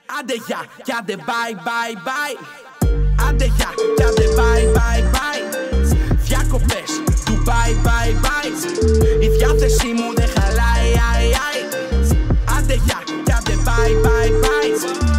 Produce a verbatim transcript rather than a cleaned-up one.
Άντε γεια, κι άντε bye bye bye. Άντε γεια, κι άντε bye bye bye. Διακοπές του bye bye bye. Η διάθεσή μου δεν χαλάει, ai, ai. Άντε γεια, κι άντε bye bye bye.